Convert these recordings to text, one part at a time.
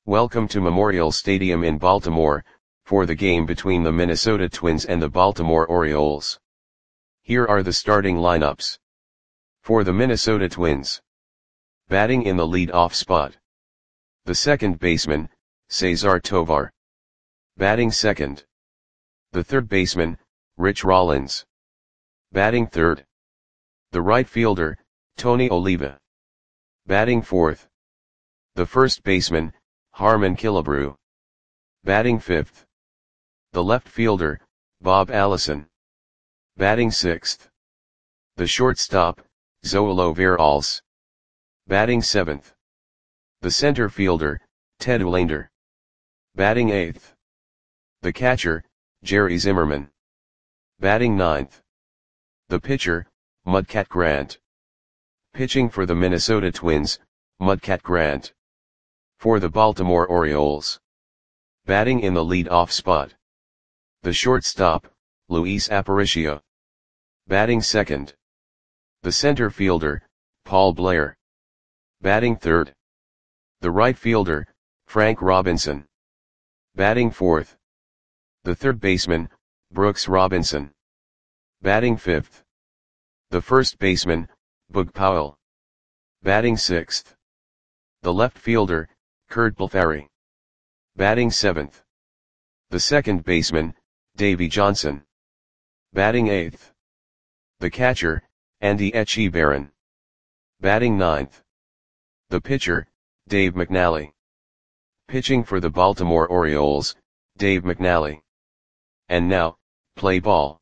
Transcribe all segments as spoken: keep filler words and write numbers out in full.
Welcome to Memorial Stadium in Baltimore, for the game between the Minnesota Twins and the Baltimore Orioles. Here are the starting lineups. For the Minnesota Twins. Batting in the lead-off spot. The second baseman, Cesar Tovar. Batting second. The third baseman, Rich Rollins. Batting third. The right fielder, Tony Oliva. Batting fourth. The first baseman, Harmon Killebrew. Batting fifth. The left fielder, Bob Allison. Batting sixth. The shortstop, Zoilo Veralles. Batting seventh. The center fielder, Ted Olander. Batting eighth. The catcher, Jerry Zimmerman. Batting ninth. The pitcher, Mudcat Grant. Pitching for the Minnesota Twins, Mudcat Grant. For the Baltimore Orioles. Batting in the lead-off spot. The shortstop, Luis Aparicio. Batting second. The center fielder, Paul Blair. Batting third. The right fielder, Frank Robinson. Batting fourth. The third baseman, Brooks Robinson. Batting fifth. The first baseman, Boog Powell. Batting sixth. The left fielder, Curt Blefary. Batting seventh. The second baseman, Davey Johnson. Batting eighth. The catcher, Andy Etchebarren. Batting ninth. The pitcher, Dave McNally. Pitching for the Baltimore Orioles, Dave McNally. And now, play ball.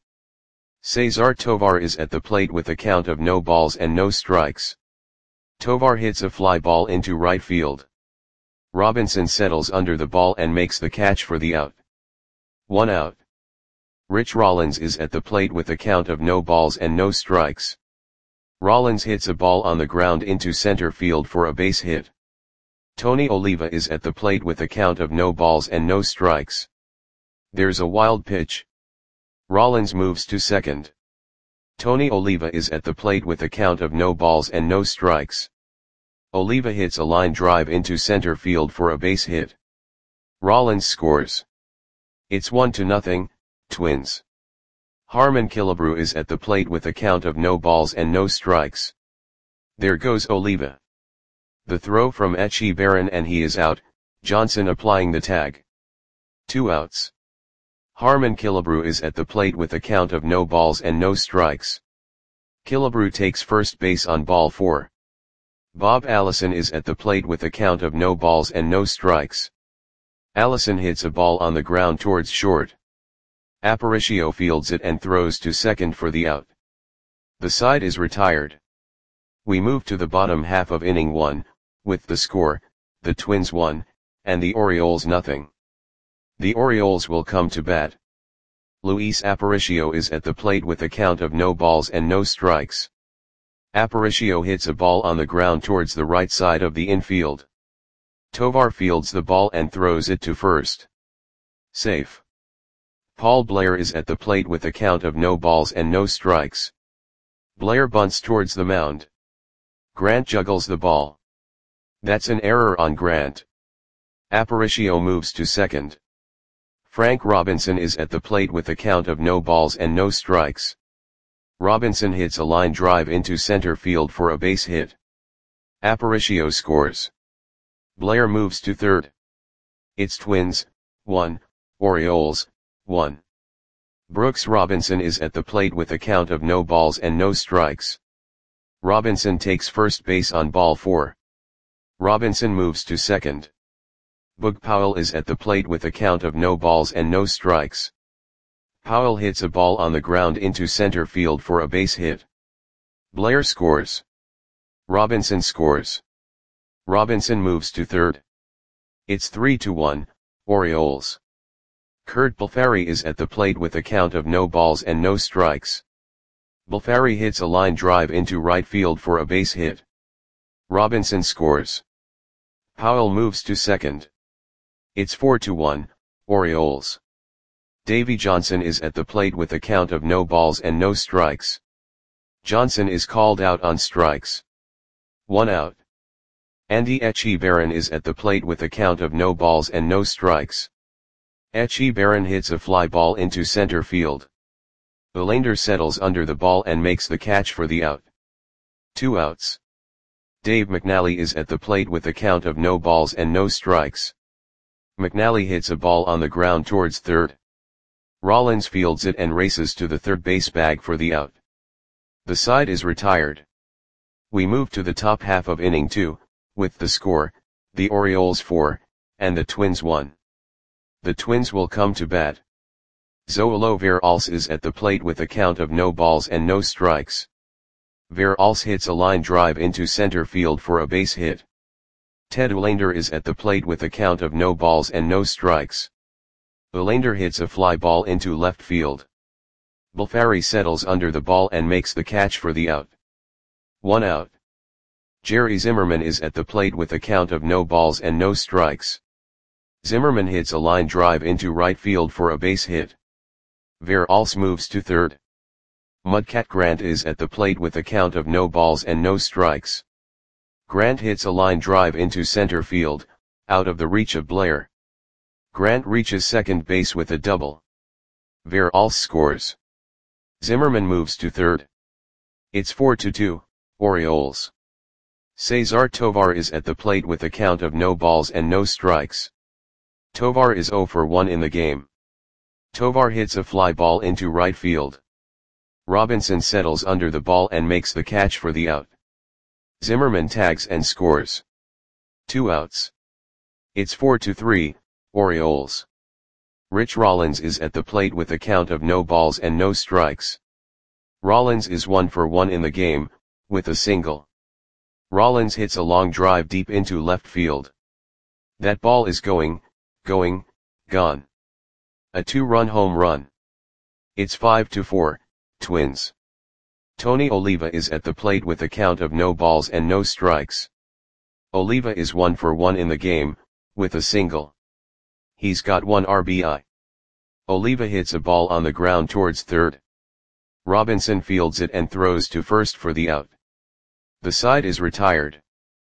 Cesar Tovar is at the plate with a count of no balls and no strikes. Tovar hits a fly ball into right field. Robinson settles under the ball and makes the catch for the out. One out. Rich Rollins is at the plate with a count of no balls and no strikes. Rollins hits a ball on the ground into center field for a base hit. Tony Oliva is at the plate with a count of no balls and no strikes. There's a wild pitch. Rollins moves to second. Tony Oliva is at the plate with a count of no balls and no strikes. Oliva hits a line drive into center field for a base hit. Rollins scores. It's one to nothing, Twins. Harmon Killebrew is at the plate with a count of no balls and no strikes. There goes Oliva. The throw from Etchebarren and he is out, Johnson applying the tag. Two outs. Harmon Killebrew is at the plate with a count of no balls and no strikes. Killebrew takes first base on ball four. Bob Allison is at the plate with a count of no balls and no strikes. Allison hits a ball on the ground towards short. Aparicio fields it and throws to second for the out. The side is retired. We move to the bottom half of inning one, with the score, the Twins one, and the Orioles nothing. The Orioles will come to bat. Luis Aparicio is at the plate with a count of no balls and no strikes. Aparicio hits a ball on the ground towards the right side of the infield. Tovar fields the ball and throws it to first. Safe. Paul Blair is at the plate with a count of no balls and no strikes. Blair bunts towards the mound. Grant juggles the ball. That's an error on Grant. Aparicio moves to second. Frank Robinson is at the plate with a count of no balls and no strikes. Robinson hits a line drive into center field for a base hit. Aparicio scores. Blair moves to third. It's Twins, one, Orioles, one. Brooks Robinson is at the plate with a count of no balls and no strikes. Robinson takes first base on ball four. Robinson moves to second. Boog Powell is at the plate with a count of no balls and no strikes. Powell hits a ball on the ground into center field for a base hit. Blair scores. Robinson scores. Robinson moves to third. It's three to one, Orioles. Curt Blefary is at the plate with a count of no balls and no strikes. Blefary hits a line drive into right field for a base hit. Robinson scores. Powell moves to second. It's four to one, Orioles. Davey Johnson is at the plate with a count of no balls and no strikes. Johnson is called out on strikes. One out. Andy Echebarren is at the plate with a count of no balls and no strikes. Echebarren hits a fly ball into center field. Olander settles under the ball and makes the catch for the out. Two outs. Dave McNally is at the plate with a count of no balls and no strikes. McNally hits a ball on the ground towards third. Rollins fields it and races to the third base bag for the out. The side is retired. We move to the top half of inning two, with the score, the Orioles four, and the Twins one. The Twins will come to bat. Zoilo Veralce is at the plate with a count of no balls and no strikes. Veralce hits a line drive into center field for a base hit. Ted Olander is at the plate with a count of no balls and no strikes. Olander hits a fly ball into left field. Bulfari settles under the ball and makes the catch for the out. One out. Jerry Zimmerman is at the plate with a count of no balls and no strikes. Zimmerman hits a line drive into right field for a base hit. Veralce moves to third. Mudcat Grant is at the plate with a count of no balls and no strikes. Grant hits a line drive into center field, out of the reach of Blair. Grant reaches second base with a double. Veralce scores. Zimmerman moves to third. It's four to two, Orioles. Cesar Tovar is at the plate with a count of no balls and no strikes. Tovar is zero for one in the game. Tovar hits a fly ball into right field. Robinson settles under the ball and makes the catch for the out. Zimmerman tags and scores. Two outs. It's four to three, Orioles. Rich Rollins is at the plate with a count of no balls and no strikes. Rollins is one for one in the game, with a single. Rollins hits a long drive deep into left field. That ball is going, going, gone. A two-run home run. It's five to four, Twins. Tony Oliva is at the plate with a count of no balls and no strikes. Oliva is one for one in the game, with a single. He's got one R B I. Oliva hits a ball on the ground towards third. Robinson fields it and throws to first for the out. The side is retired.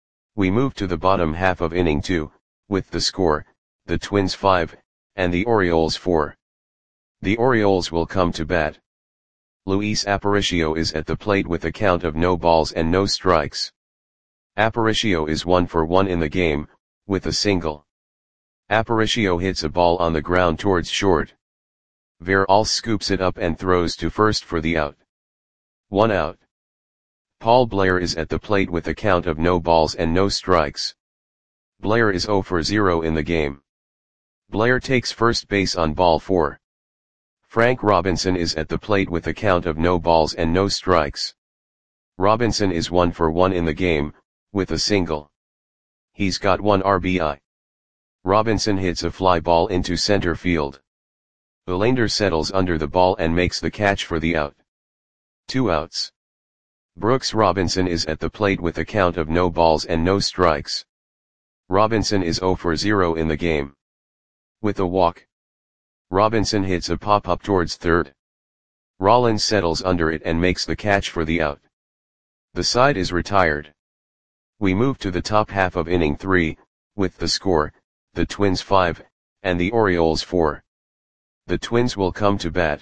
We move to the bottom half of inning two, with the score, the Twins five, and the Orioles four. The Orioles will come to bat. Luis Aparicio is at the plate with a count of no balls and no strikes. Aparicio is one for one in the game, with a single. Aparicio hits a ball on the ground towards short. Veralce scoops it up and throws to first for the out. One out. Paul Blair is at the plate with a count of no balls and no strikes. Blair is zero for zero in the game. Blair takes first base on ball four. Frank Robinson is at the plate with a count of no balls and no strikes. Robinson is one for one in the game, with a single. He's got one R B I. Robinson hits a fly ball into center field. Olander settles under the ball and makes the catch for the out. Two outs. Brooks Robinson is at the plate with a count of no balls and no strikes. Robinson is zero for zero in the game. With a walk. Robinson hits a pop-up towards third. Rollins settles under it and makes the catch for the out. The side is retired. We move to the top half of inning three, with the score, the Twins five, and the Orioles four. The Twins will come to bat.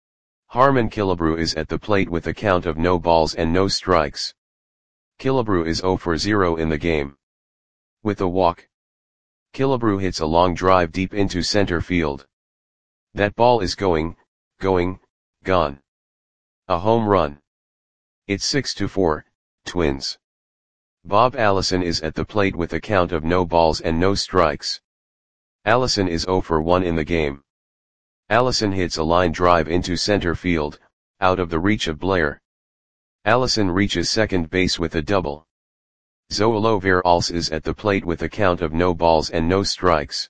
Harmon Killebrew is at the plate with a count of no balls and no strikes. Killebrew is zero for zero in the game. With a walk. Killebrew hits a long drive deep into center field. That ball is going, going, gone. A home run. It's six to four, Twins. Bob Allison is at the plate with a count of no balls and no strikes. Allison is zero for one in the game. Allison hits a line drive into center field, out of the reach of Blair. Allison reaches second base with a double. Zoilo Veralce is at the plate with a count of no balls and no strikes.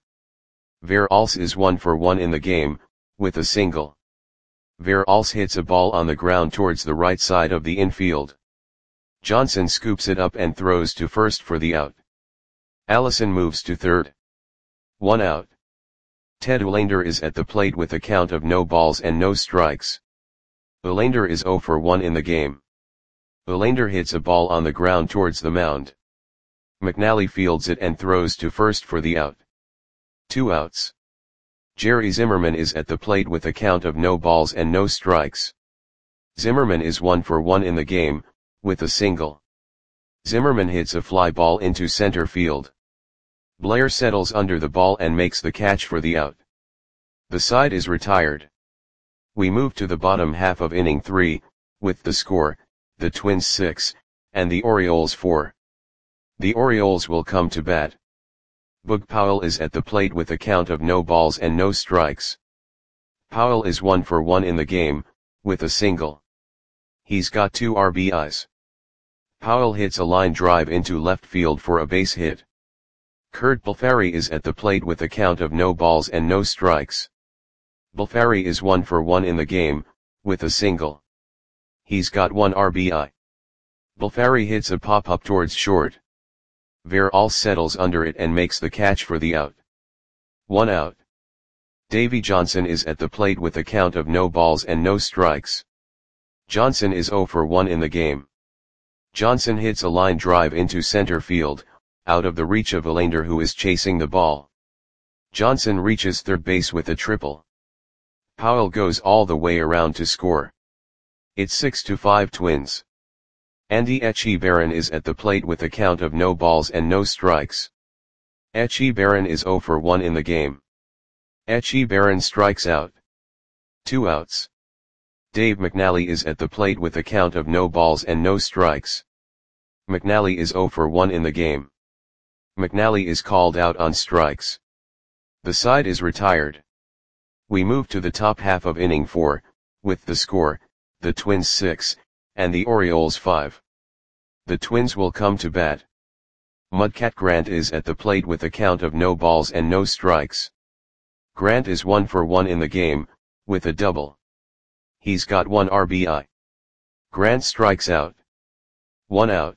Veralce is one for one in the game, with a single. Veralce hits a ball on the ground towards the right side of the infield. Johnson scoops it up and throws to first for the out. Allison moves to third. One out. Ted Olander is at the plate with a count of no balls and no strikes. Olander is zero for one in the game. Olander hits a ball on the ground towards the mound. McNally fields it and throws to first for the out. Two outs. Jerry Zimmerman is at the plate with a count of no balls and no strikes. Zimmerman is one for one in the game, with a single. Zimmerman hits a fly ball into center field. Blair settles under the ball and makes the catch for the out. The side is retired. We move to the bottom half of inning three, with the score, the Twins six, and the Orioles four. The Orioles will come to bat. Boog Powell is at the plate with a count of no balls and no strikes. Powell is one for one in the game, with a single. He's got two R B Is. Powell hits a line drive into left field for a base hit. Curt Balfari is at the plate with a count of no balls and no strikes. Balfari is one for one in the game, with a single. He's got one R B I. Balfari hits a pop-up towards short. Verall settles under it and makes the catch for the out. One out. Davey Johnson is at the plate with a count of no balls and no strikes. Johnson is zero for one in the game. Johnson hits a line drive into center field, out of the reach of Verlander, who is chasing the ball. Johnson reaches third base with a triple. Powell goes all the way around to score. It's six to five Twins. Andy Etchebarren is at the plate with a count of no balls and no strikes. Etchebarren is zero for one in the game. Etchebarren strikes out. Two outs. Dave McNally is at the plate with a count of no balls and no strikes. McNally is zero for one in the game. McNally is called out on strikes. The side is retired. We move to the top half of inning four, with the score, the Twins six, and the Orioles five. The Twins will come to bat. Mudcat Grant is at the plate with a count of no balls and no strikes. Grant is one for one in the game, with a double. He's got one R B I. Grant strikes out. One out.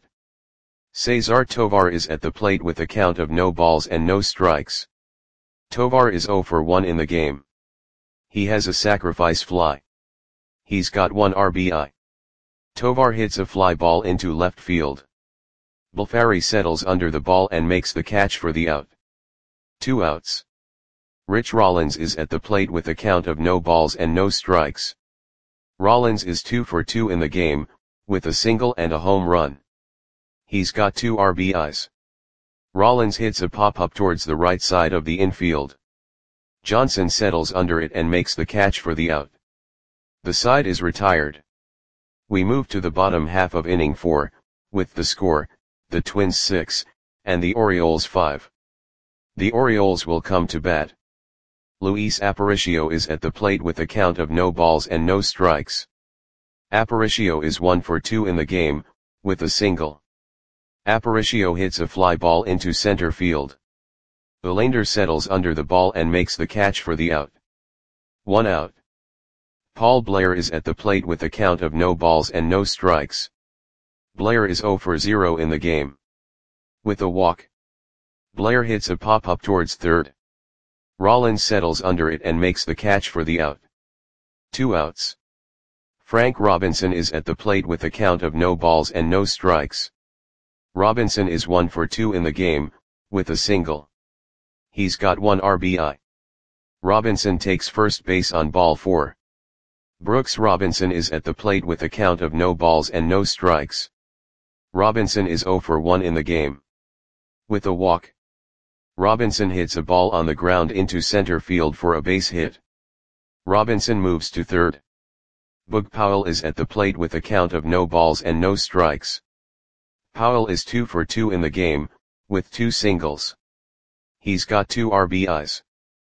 Cesar Tovar is at the plate with a count of no balls and no strikes. Tovar is zero for one in the game. He has a sacrifice fly. He's got one R B I. Tovar hits a fly ball into left field. Balfari settles under the ball and makes the catch for the out. Two outs. Rich Rollins is at the plate with a count of no balls and no strikes. Rollins is two for two in the game, with a single and a home run. He's got two R B Is. Rollins hits a pop-up towards the right side of the infield. Johnson settles under it and makes the catch for the out. The side is retired. We move to the bottom half of inning four, with the score, the Twins six, and the Orioles five. The Orioles will come to bat. Luis Aparicio is at the plate with a count of no balls and no strikes. Aparicio is one for two in the game, with a single. Aparicio hits a fly ball into center field. Verlander settles under the ball and makes the catch for the out. One out. Paul Blair is at the plate with a count of no balls and no strikes. Blair is zero for zero in the game. With a walk. Blair hits a pop-up towards third. Rollins settles under it and makes the catch for the out. Two outs. Frank Robinson is at the plate with a count of no balls and no strikes. Robinson is one for two in the game, with a single. He's got one R B I. Robinson takes first base on ball four. Brooks Robinson is at the plate with a count of no balls and no strikes. Robinson is zero for one in the game. With a walk. Robinson hits a ball on the ground into center field for a base hit. Robinson moves to third. Boog Powell is at the plate with a count of no balls and no strikes. Powell is two for two in the game, with two singles. He's got two R B Is.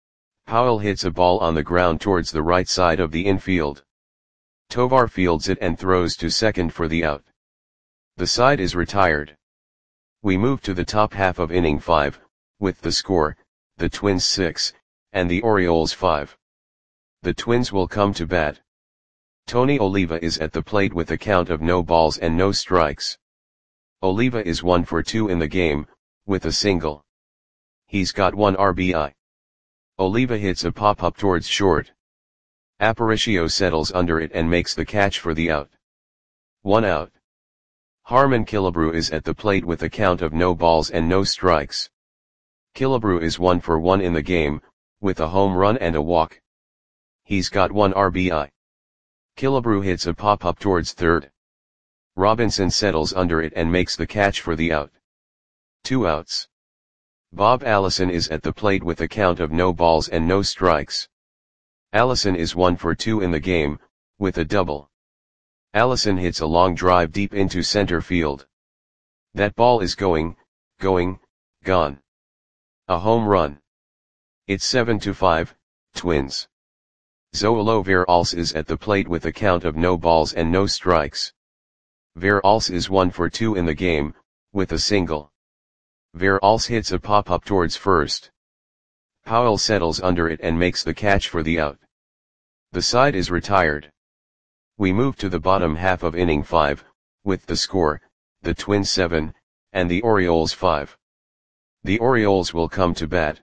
Powell hits a ball on the ground towards the right side of the infield. Tovar fields it and throws to second for the out. The side is retired. We move to the top half of inning five, with the score, the Twins six, and the Orioles five. The Twins will come to bat. Tony Oliva is at the plate with a count of no balls and no strikes. Oliva is one for two in the game, with a single. He's got one R B I. Oliva hits a pop-up towards short. Aparicio settles under it and makes the catch for the out. One out. Harmon Killebrew is at the plate with a count of no balls and no strikes. Killebrew is one for one in the game, with a home run and a walk. He's got one R B I. Killebrew hits a pop-up towards third. Robinson settles under it and makes the catch for the out. Two outs. Bob Allison is at the plate with a count of no balls and no strikes. Allison is one for two in the game, with a double. Allison hits a long drive deep into center field. That ball is going, going, gone. A home run. It's seven to five, Twins. Zoilo Veralce is at the plate with a count of no balls and no strikes. Veralce is one for two in the game, with a single. Veralce hits a pop-up towards first. Powell settles under it and makes the catch for the out. The side is retired. We move to the bottom half of inning five, with the score, the Twins seven, and the Orioles five. The Orioles will come to bat.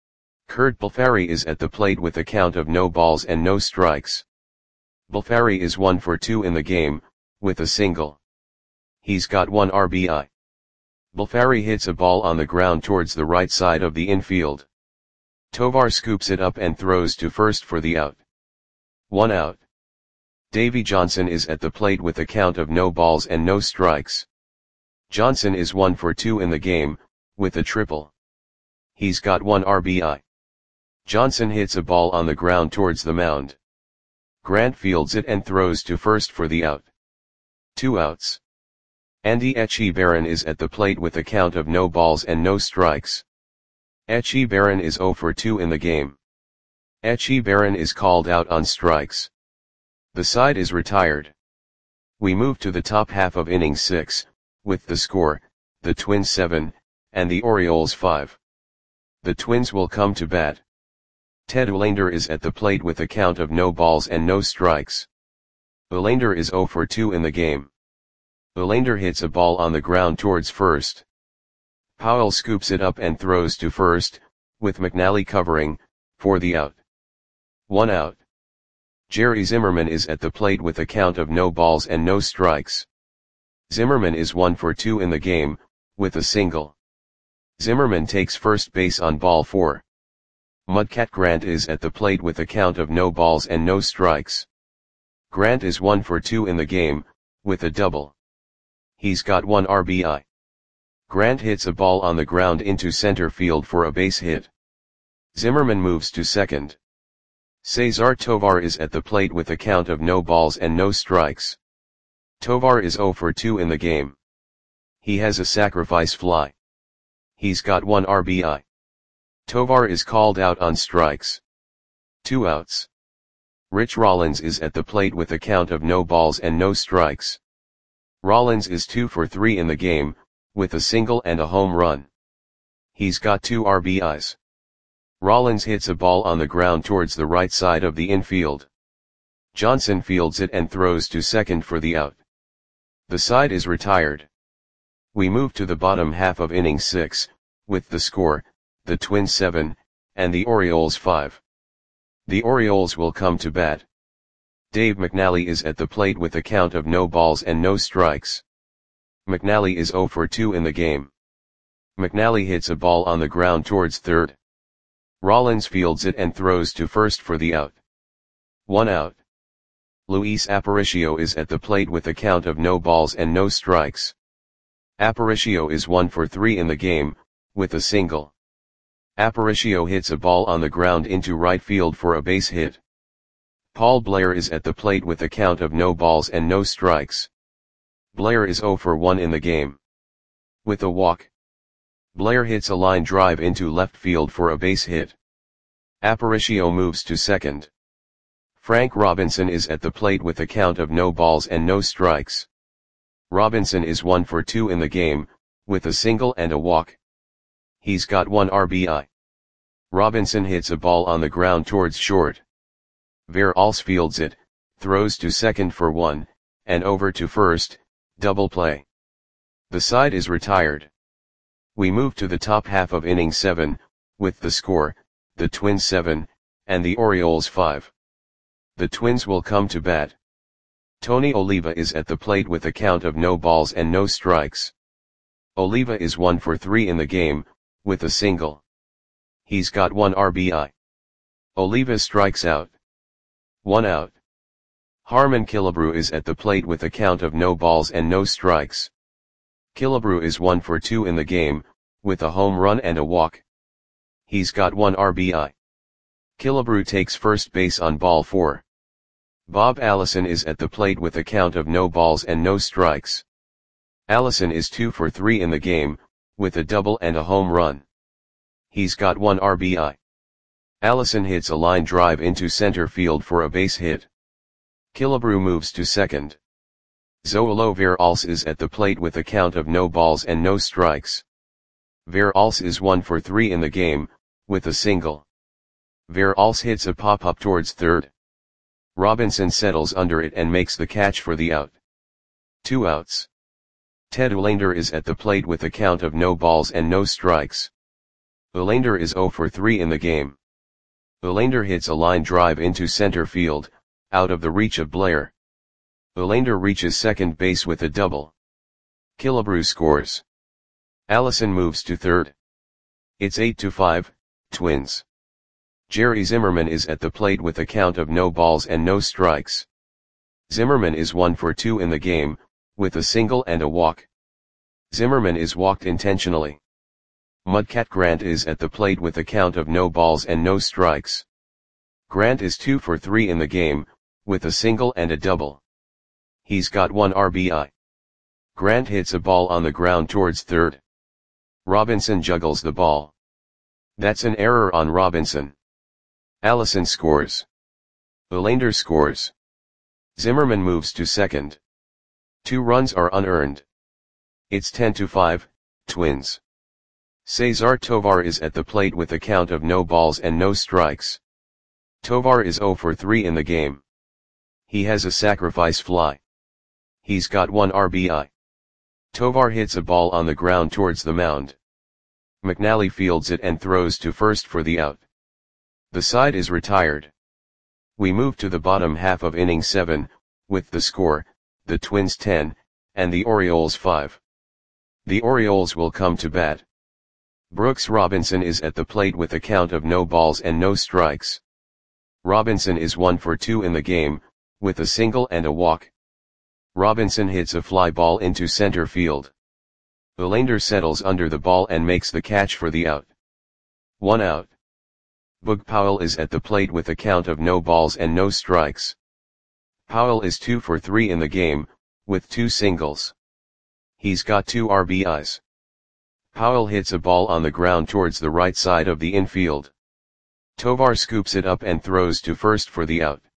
Curt Balfari is at the plate with a count of no balls and no strikes. Balfari is one for two in the game, with a single. He's got one R B I. Balfari hits a ball on the ground towards the right side of the infield. Tovar scoops it up and throws to first for the out. One out. Davey Johnson is at the plate with a count of no balls and no strikes. Johnson is one for two in the game, with a triple. He's got one R B I. Johnson hits a ball on the ground towards the mound. Grant fields it and throws to first for the out. Two outs. Andy Etchebarren is at the plate with a count of no balls and no strikes. Etchebarren is zero for two in the game. Etchebarren is called out on strikes. The side is retired. We move to the top half of inning six, with the score, the Twins seven, and the Orioles five. The Twins will come to bat. Ted Olander is at the plate with a count of no balls and no strikes. Olander is zero for two in the game. Olander hits a ball on the ground towards first. Powell scoops it up and throws to first, with McNally covering, for the out. One out. Jerry Zimmerman is at the plate with a count of no balls and no strikes. Zimmerman is one for two in the game, with a single. Zimmerman takes first base on ball four. Mudcat Grant is at the plate with a count of no balls and no strikes. Grant is one for two in the game, with a double. He's got one R B I. Grant hits a ball on the ground into center field for a base hit. Zimmerman moves to second. Cesar Tovar is at the plate with a count of no balls and no strikes. Tovar is zero for two in the game. He has a sacrifice fly. He's got one R B I. Tovar is called out on strikes. Two outs. Rich Rollins is at the plate with a count of no balls and no strikes. Rollins is two for three in the game, with a single and a home run. He's got two R B Is. Rollins hits a ball on the ground towards the right side of the infield. Johnson fields it and throws to second for the out. The side is retired. We move to the bottom half of inning six, with the score, the Twins seven, and the Orioles five. The Orioles will come to bat. Dave McNally is at the plate with a count of no balls and no strikes. McNally is zero for two in the game. McNally hits a ball on the ground towards third. Rollins fields it and throws to first for the out. One out. Luis Aparicio is at the plate with a count of no balls and no strikes. Aparicio is one for three in the game, with a single. Aparicio hits a ball on the ground into right field for a base hit. Paul Blair is at the plate with a count of no balls and no strikes. Blair is zero for one in the game. With a walk. Blair hits a line drive into left field for a base hit. Aparicio moves to second. Frank Robinson is at the plate with a count of no balls and no strikes. Robinson is one for two in the game, with a single and a walk. He's got one R B I. Robinson hits a ball on the ground towards short. Veralce fields it, throws to second for one, and over to first, double play. The side is retired. We move to the top half of inning seven, with the score, the Twins seven, and the Orioles five. The Twins will come to bat. Tony Oliva is at the plate with a count of no balls and no strikes. Oliva is one for three in the game, with a single. He's got one R B I. Oliva strikes out. One out. Harmon Killebrew is at the plate with a count of no balls and no strikes. Killebrew is one for two in the game, with a home run and a walk. He's got one R B I. Killebrew takes first base on ball four. Bob Allison is at the plate with a count of no balls and no strikes. Allison is two for three in the game, with a double and a home run. He's got one R B I. Allison hits a line drive into center field for a base hit. Killebrew moves to second. Zoilo Veralce is at the plate with a count of no balls and no strikes. Veralce is one for three in the game, with a single. Veralce hits a pop-up towards third. Robinson settles under it and makes the catch for the out. Two outs. Ted Olander is at the plate with a count of no balls and no strikes. Olander is zero for three in the game. Olander hits a line drive into center field, out of the reach of Blair. Olander reaches second base with a double. Killebrew scores. Allison moves to third. It's eight to five, Twins. Jerry Zimmerman is at the plate with a count of no balls and no strikes. Zimmerman is one for two in the game, with a single and a walk. Zimmerman is walked intentionally. Mudcat Grant is at the plate with a count of no balls and no strikes. Grant is two for three in the game, with a single and a double. He's got one R B I. Grant hits a ball on the ground towards third. Robinson juggles the ball. That's an error on Robinson. Allison scores. Olander scores. Zimmerman moves to second. Two runs are unearned. It's ten to five, Twins. Cesar Tovar is at the plate with a count of no balls and no strikes. Tovar is zero for three in the game. He has a sacrifice fly. He's got one R B I. Tovar hits a ball on the ground towards the mound. McNally fields it and throws to first for the out. The side is retired. We move to the bottom half of inning seven, with the score, the Twins ten, and the Orioles five. The Orioles will come to bat. Brooks Robinson is at the plate with a count of no balls and no strikes. Robinson is one for two in the game, with a single and a walk. Robinson hits a fly ball into center field. Olander settles under the ball and makes the catch for the out. One out. Boog Powell is at the plate with a count of no balls and no strikes. Powell is two for three in the game, with two singles. He's got two R B Is. Powell hits a ball on the ground towards the right side of the infield. Tovar scoops it up and throws to first for the out.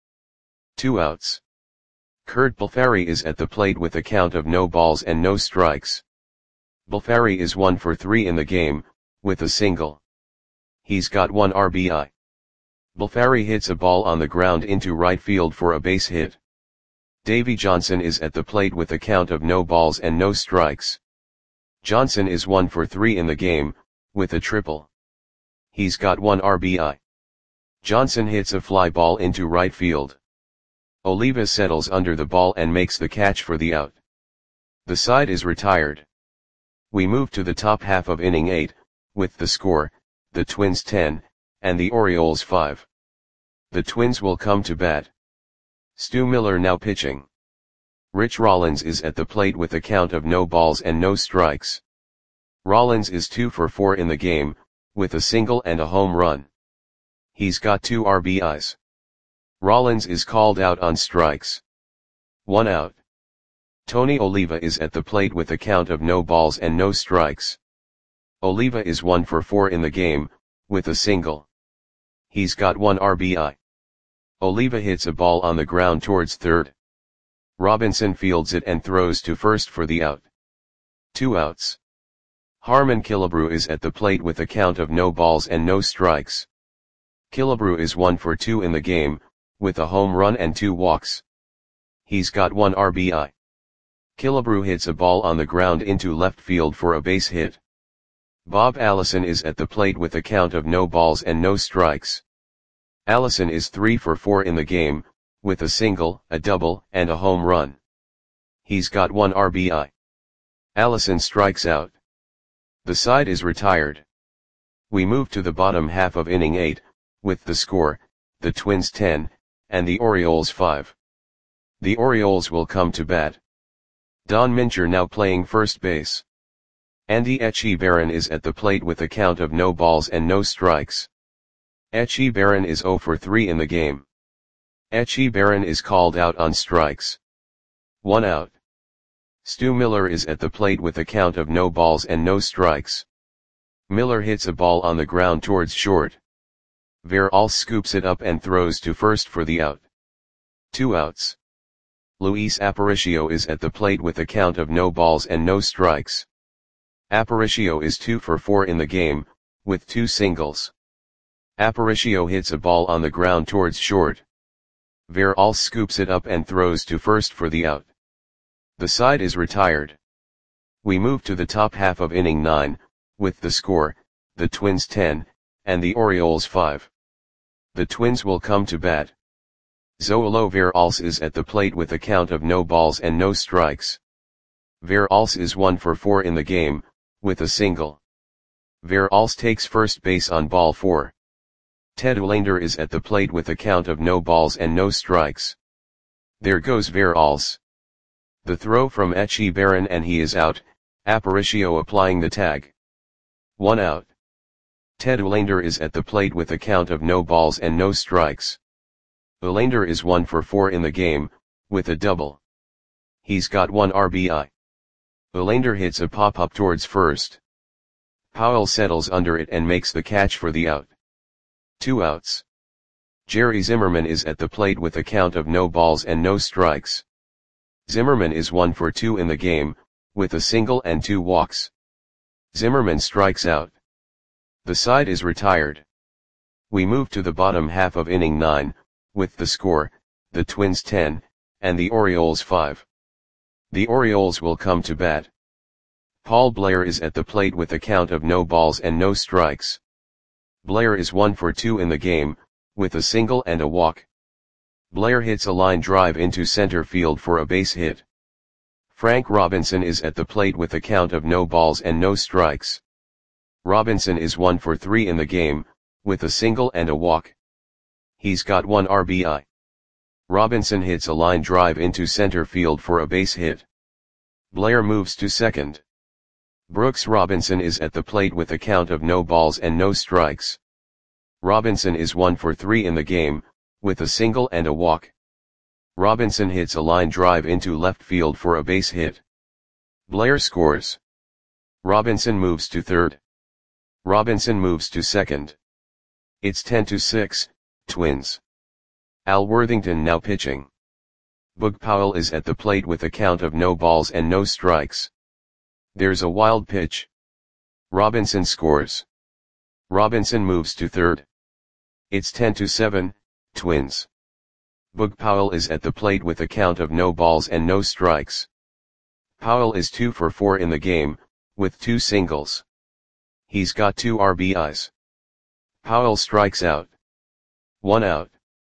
Two outs. Kurt Balfari is at the plate with a count of no balls and no strikes. Balfari is one for three in the game, with a single. He's got one R B I. Balfari hits a ball on the ground into right field for a base hit. Davey Johnson is at the plate with a count of no balls and no strikes. Johnson is one for three in the game, with a triple. He's got one R B I. Johnson hits a fly ball into right field. Oliva settles under the ball and makes the catch for the out. The side is retired. We move to the top half of inning eight, with the score, the Twins ten, and the Orioles five. The Twins will come to bat. Stu Miller now pitching. Rich Rollins is at the plate with a count of no balls and no strikes. Rollins is two for four in the game, with a single and a home run. He's got two R B Is. Rollins is called out on strikes. One out. Tony Oliva is at the plate with a count of no balls and no strikes. Oliva is one for four in the game, with a single. He's got one R B I. Oliva hits a ball on the ground towards third. Robinson fields it and throws to first for the out. Two outs. Harmon Killebrew is at the plate with a count of no balls and no strikes. Killebrew is one for two in the game, with a home run and two walks. He's got one R B I. Killebrew hits a ball on the ground into left field for a base hit. Bob Allison is at the plate with a count of no balls and no strikes. Allison is three for four in the game, with a single, a double, and a home run. He's got one R B I. Allison strikes out. The side is retired. We move to the bottom half of inning eight, with the score, the Twins ten, and the Orioles five. The Orioles will come to bat. Don Mincher now playing first base. Andy Etchebarren is at the plate with a count of no balls and no strikes. Etchebarren is zero for three in the game. Etchebarren is called out on strikes. One out. Stu Miller is at the plate with a count of no balls and no strikes. Miller hits a ball on the ground towards short. Veralles scoops it up and throws to first for the out. Two outs. Luis Aparicio is at the plate with a count of no balls and no strikes. Aparicio is two for four in the game, with two singles. Aparicio hits a ball on the ground towards short. Veralles scoops it up and throws to first for the out. The side is retired. We move to the top half of inning nine, with the score, the Twins ten, and the Orioles five. The Twins will come to bat. Zoilo Veralles is at the plate with a count of no balls and no strikes. Veralles is one for four in the game, with a single. Veralles takes first base on ball four. Ted Olander is at the plate with a count of no balls and no strikes. There goes Veralles. The throw from Etchebarren and he is out, Aparicio applying the tag. One out. Ted Olander is at the plate with a count of no balls and no strikes. Olander is one for four in the game, with a double. He's got one R B I. Olander hits a pop-up towards first. Powell settles under it and makes the catch for the out. Two outs. Jerry Zimmerman is at the plate with a count of no balls and no strikes. Zimmerman is one for two in the game, with a single and two walks. Zimmerman strikes out. The side is retired. We move to the bottom half of inning nine, with the score, the Twins ten, and the Orioles five. The Orioles will come to bat. Paul Blair is at the plate with a count of no balls and no strikes. Blair is one for two in the game, with a single and a walk. Blair hits a line drive into center field for a base hit. Frank Robinson is at the plate with a count of no balls and no strikes. Robinson is one for three in the game, with a single and a walk. He's got one R B I. Robinson hits a line drive into center field for a base hit. Blair moves to second. Brooks Robinson is at the plate with a count of no balls and no strikes. Robinson is one for three in the game, with a single and a walk. Robinson hits a line drive into left field for a base hit. Blair scores. Robinson moves to third. Robinson moves to second. It's ten to six, Twins. Al Worthington now pitching. Boog Powell is at the plate with a count of no balls and no strikes. There's a wild pitch. Robinson scores. Robinson moves to third. It's ten to seven, Twins. Boog Powell is at the plate with a count of no balls and no strikes. Powell is two for four in the game, with two singles. He's got two R B Is. Powell strikes out. One out.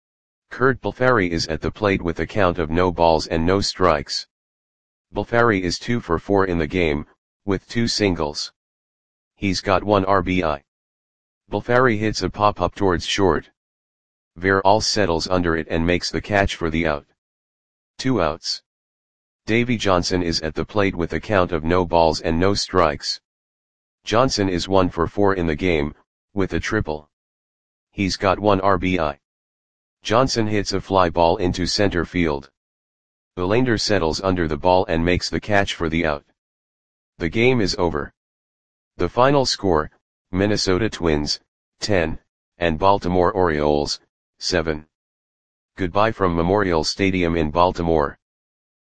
Curt Balfari is at the plate with a count of no balls and no strikes. Balfari is two for four in the game, with two singles. He's got one R B I. Balfari hits a pop-up towards short. Veralles settles under it and makes the catch for the out. Two outs. Davey Johnson is at the plate with a count of no balls and no strikes. Johnson is one for four in the game, with a triple. He's got one R B I. Johnson hits a fly ball into center field. Olander settles under the ball and makes the catch for the out. The game is over. The final score, Minnesota Twins, ten, and Baltimore Orioles, seven. Goodbye from Memorial Stadium in Baltimore.